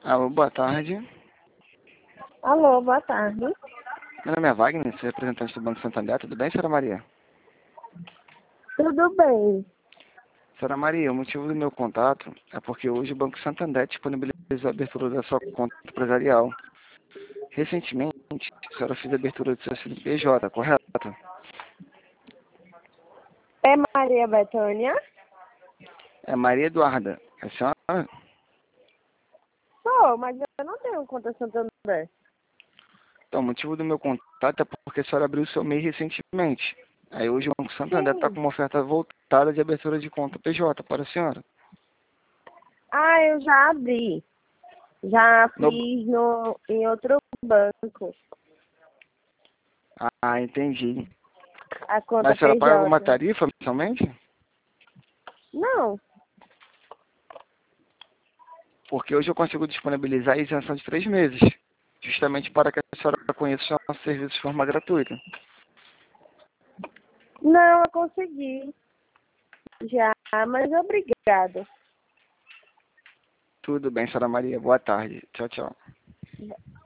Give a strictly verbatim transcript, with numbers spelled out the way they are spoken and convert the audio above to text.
Alô, boa tarde. Alô, boa tarde. Meu nome é Wagner, sou representante do Banco Santander. Tudo bem, senhora Maria? Tudo bem? Senhora Maria, o motivo do meu contato é porque hoje o Banco Santander disponibilizou a abertura da sua conta empresarial. Recentemente, a senhora fez a abertura do seu C N P J, correto? É Maria Bethânia? É Maria Eduarda. É a senhora? Sou, mas eu não tenho conta Santander. Então, o motivo do meu contato é porque a senhora abriu o seu M E I recentemente. Aí hoje o Banco Santander está Sim. com uma oferta voltada de abertura de conta P J para a senhora. Ah, eu já abri. Já No... fiz no, em outro banco. Ah, entendi. A conta Mas a senhora paga alguma P J. tarifa mensalmente? Não. Porque hoje eu consigo disponibilizar a isenção de três meses, justamente para que a senhora conheça os nossos serviços de forma gratuita. Não, eu consegui. Já, mas obrigada. Tudo bem, senhora Maria. Boa tarde. Tchau, tchau.